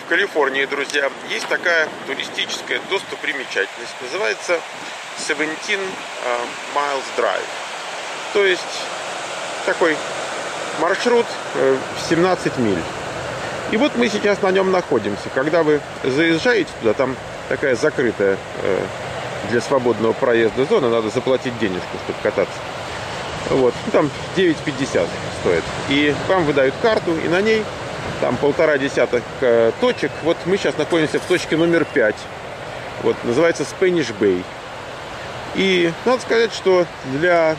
В Калифорнии, друзья, есть такая туристическая достопримечательность. Называется 17 Miles Drive. То есть такой маршрут в 17 миль. И вот мы сейчас на нем находимся. Когда вы заезжаете туда, там такая закрытая для свободного проезда зона, надо заплатить денежку, чтобы кататься. Вот, там 9,50 стоит. И вам выдают карту, и на ней там 1,5 точек. Вот мы сейчас находимся в точке номер 5. Вот, называется Spanish Bay. И надо сказать, что для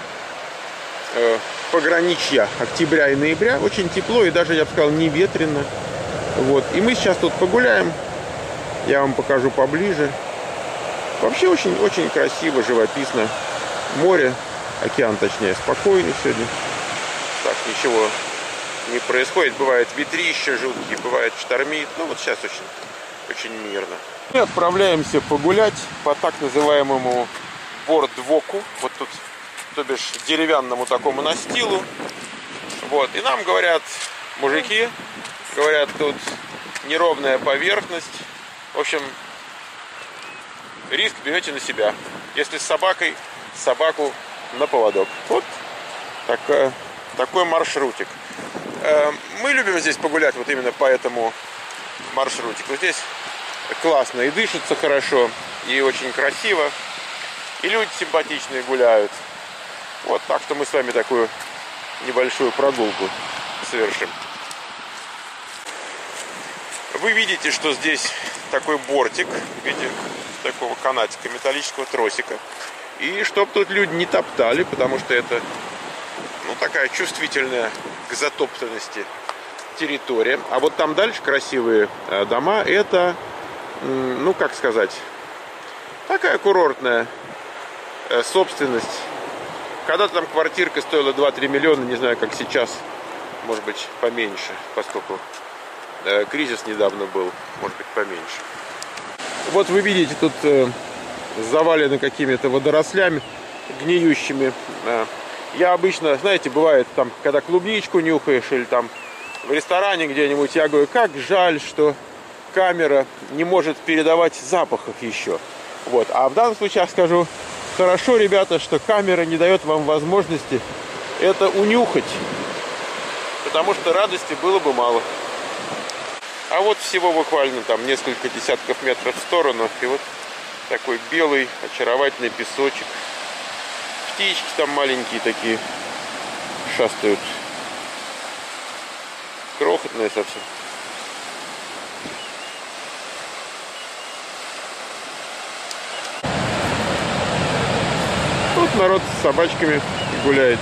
пограничья октября и ноября очень тепло и даже, я бы сказал, не ветрено. Вот. И мы сейчас тут погуляем. Я вам покажу поближе. Вообще очень красиво, живописно. Море, океан точнее, спокойный сегодня. Так, ничего не происходит. Бывает ветрище жуткие, бывает штормит. Ну вот сейчас очень мирно. Мы отправляемся погулять по так называемому бордвоку. Вот тут, то бишь, деревянному такому настилу. Вот. И нам говорят мужики, говорят, тут неровная поверхность. В общем, риск берете на себя. Если с собакой, собаку на поводок. Вот такой маршрутик. Мы любим здесь погулять вот именно по этому маршрутику. Здесь классно и дышится хорошо, и очень красиво. И люди симпатичные гуляют. Вот, так что мы с вами такую небольшую прогулку совершим. Вы видите, что здесь такой бортик в виде такого канатика, металлического тросика. И чтоб тут люди не топтали, потому что это, ну, такая чувствительная к затоптанности территория. А вот там дальше красивые дома. Это, ну, как сказать, такая курортная собственность. Когда-то там квартирка стоила 2-3 миллиона, не знаю, как сейчас, может быть, поменьше, поскольку кризис недавно был, может быть, поменьше. Вот вы видите, тут завалены какими-то водорослями гниющими. Я обычно, знаете, бывает там, когда клубничку нюхаешь или там в ресторане где-нибудь, я говорю, как жаль, что камера не может передавать запахов еще. Вот. А в данном случае я скажу, хорошо, ребята, что камера не дает вам возможности это унюхать, потому что радости было бы мало. А вот всего буквально там несколько десятков метров в сторону, и вот такой белый очаровательный песочек. Птички там маленькие такие шастают. Крохотные совсем. Тут народ с собачками гуляет.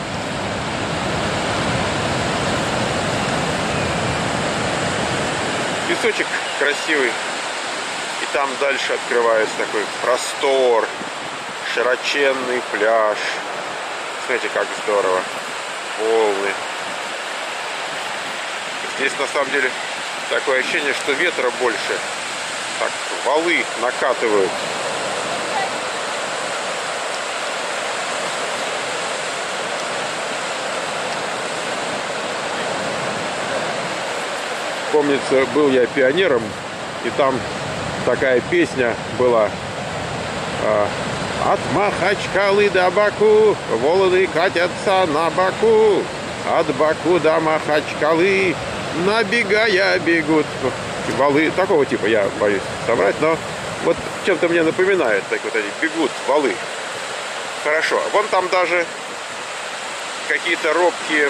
Песочек красивый. И там дальше открывается такой простор, широченный пляж. Смотрите, как здорово. Волны. Здесь на самом деле такое ощущение, что ветра больше. Так, валы накатывают. Помнится, был я пионером, и там такая песня была. От Махачкалы до Баку волны катятся на Баку. От Баку до Махачкалы набегая бегут валы. Такого типа, я боюсь соврать, но вот чем-то мне напоминает, так вот они бегут валы. Хорошо. Вон там даже какие-то робкие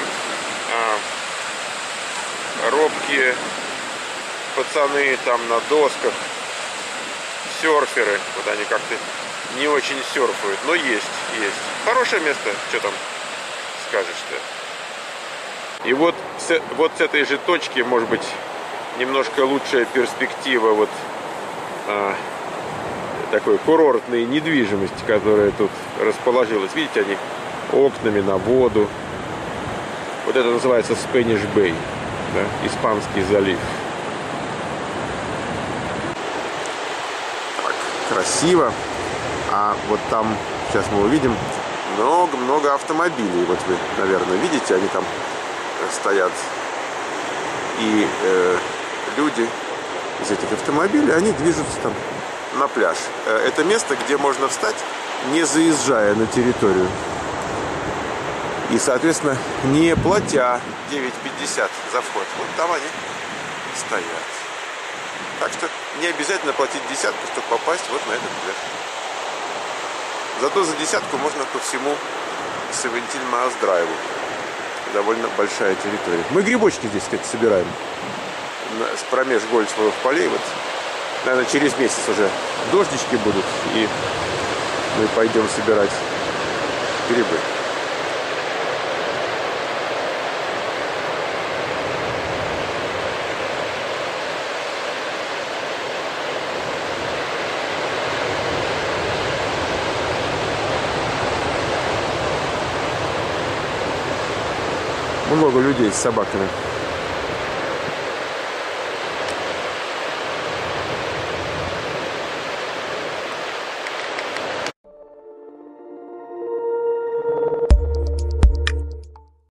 пацаны там на досках, серферы. Вот они как-то не очень серфуют, но есть. Хорошее место, что там скажешь-то. И вот с этой же точки, может быть, немножко лучшая перспектива вот такой курортной недвижимости, которая тут расположилась. Видите, они окнами на воду. Вот это называется Spanish Bay, да? Испанский залив. Так, красиво. А вот там, сейчас мы увидим, много автомобилей. Вот вы, наверное, видите, они там стоят. И люди из этих автомобилей, они движутся там на пляж. Это место, где можно встать, не заезжая на территорию. И, соответственно, не платя 9,50 за вход. Вот там они стоят. Так что не обязательно платить десятку, чтобы попасть вот на этот пляж. Зато за десятку можно по всему 17 Miles Drive. Довольно большая территория. Мы грибочки здесь, кстати, собираем. С промеж гольфовых полей. Вот, наверное, через месяц уже дождички будут. И мы пойдем собирать грибы. Много людей с собаками.